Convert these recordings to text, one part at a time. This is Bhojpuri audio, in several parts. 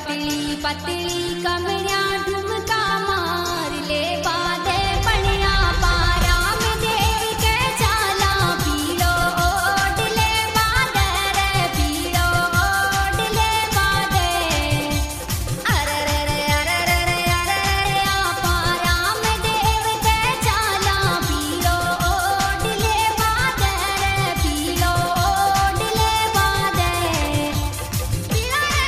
पतली पतली कमरिया ठुमका मार ले बादे पनिया पारा में देव के चाला पीलो ओढ़ ले बादे रे पीलो ओढ़ ले बादे अरे रे रे अरे रे रे अरे रे पारा में देव के चाला पीलो ओढ़ ले बादे रे पीलो ओढ़ ले बादे पीलो रे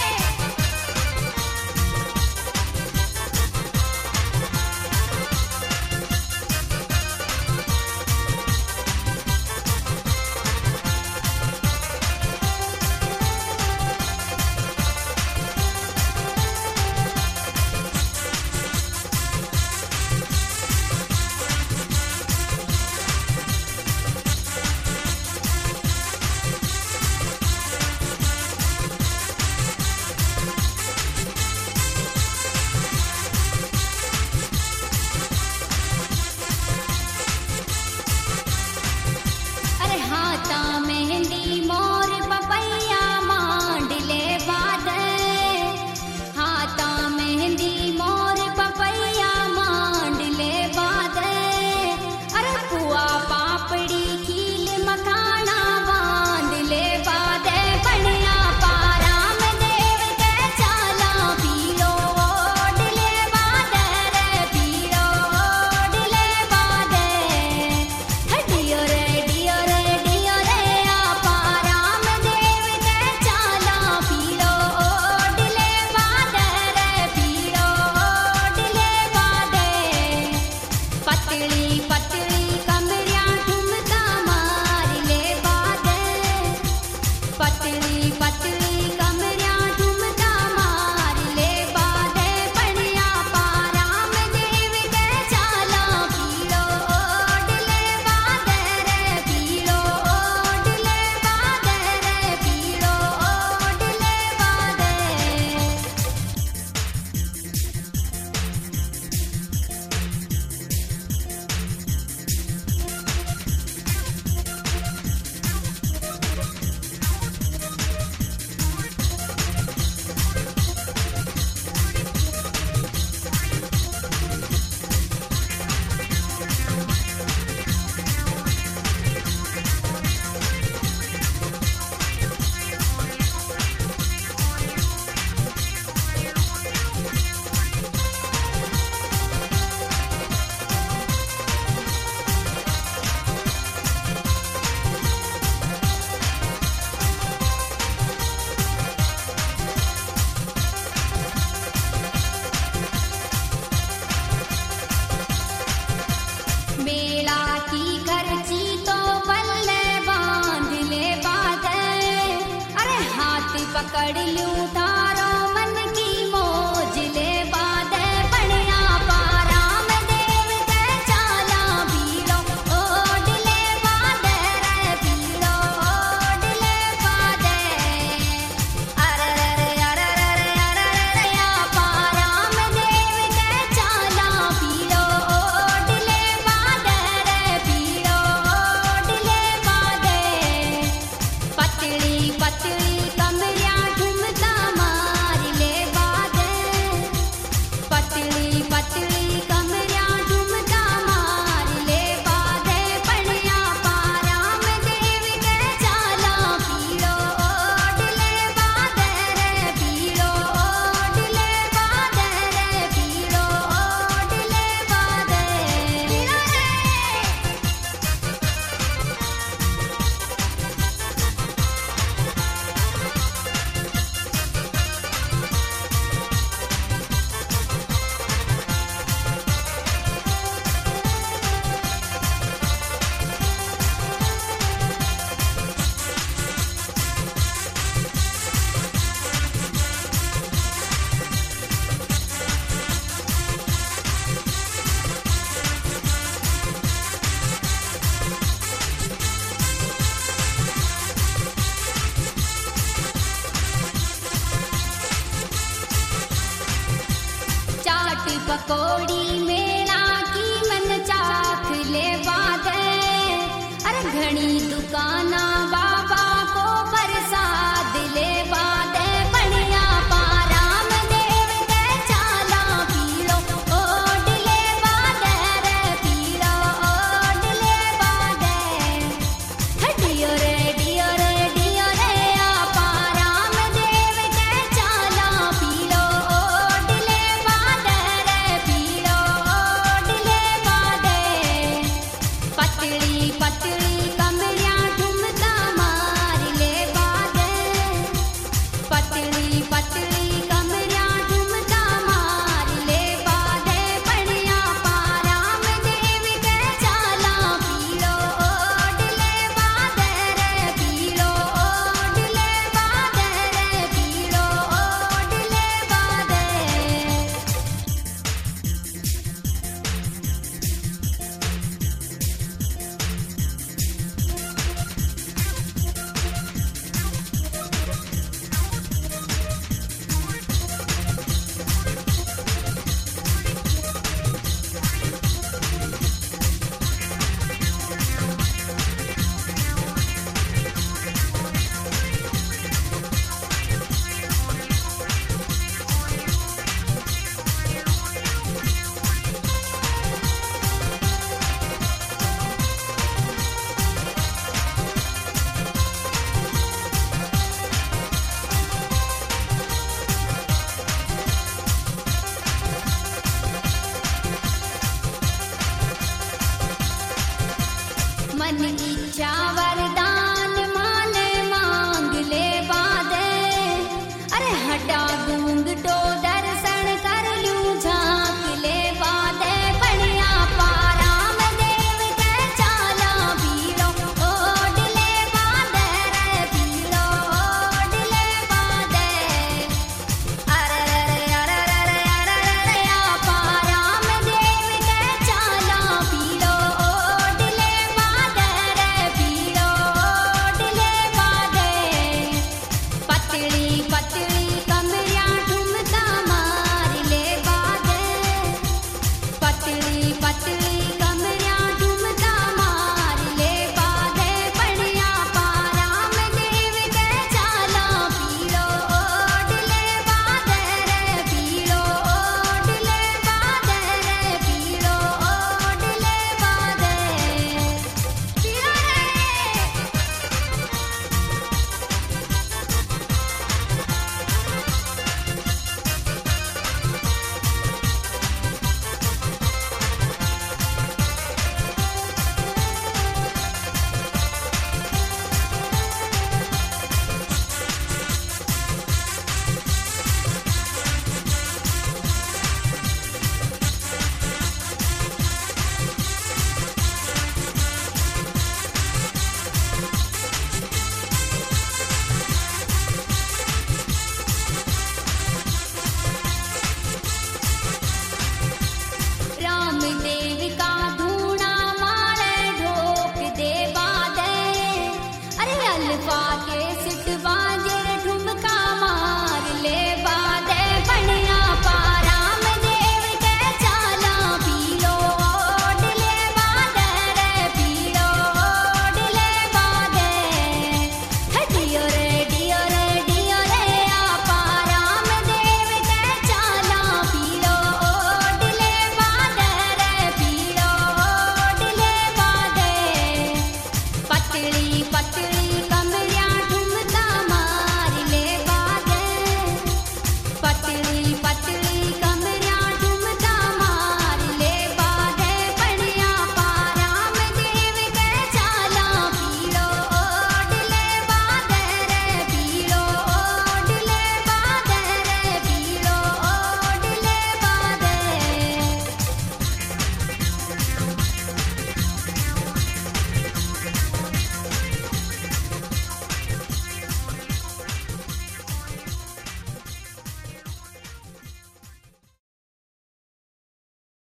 अरे हाथा मेहंदी मोर पपैया मांड ले बादे हाथा मेहंदी मोर पपैया मांड ले बादे अरे पुआ पापड़ी खील मखाना बांध ले बादे पनिया पारा में देव के चाला पीलो ओढ़ ले बादे रे पीलो ओढ़ ले बादे डियो रे डियो रे डियो रे आ पारा में देव के चाला पीलो ओढ़ ले बादे रे पीलो ओढ़ ले बादे पतली पतली कमरिया ठुमका मार ले बादे पतली पतली कमरिया ठुमका मार ले बादे पनिया पारा में देव के चाला पीलो ओढ़ ले बादे रे पीलो ओढ़ ले बादे रे पीलो ओढ़ ले बादे मेला की खर्ची तो पल्ले बांध ले बादे अरे हाथ पकड़ लूं तारो मन की मौज ले बादे पनिया पारा में देव के चाला पीलो ओढ़ ले बादे रे पीलो ओढ़ ले बादे अरे रे रे अरे रे रे अरे रे आ पारा में देव के चाला पीलो ओढ़ ले बादे रे पीलो ओढ़ ले बादे पतली पतली कमरिया ठुमका मार ले बादे पतली पतली कमरिया ठुमका मार ले बादे पनिया पारा में देव के चाला पीलो ओढ़ ले बादे रे पीलो ओढ़ ले बादे रे पीलो ओढ़ ले बादे पीलो रे चाट पकौड़ी मेला की मन चाख ले बादे अरे घणी दुकाना बाबा को प्रसाद ले बादे पनिया पारा मन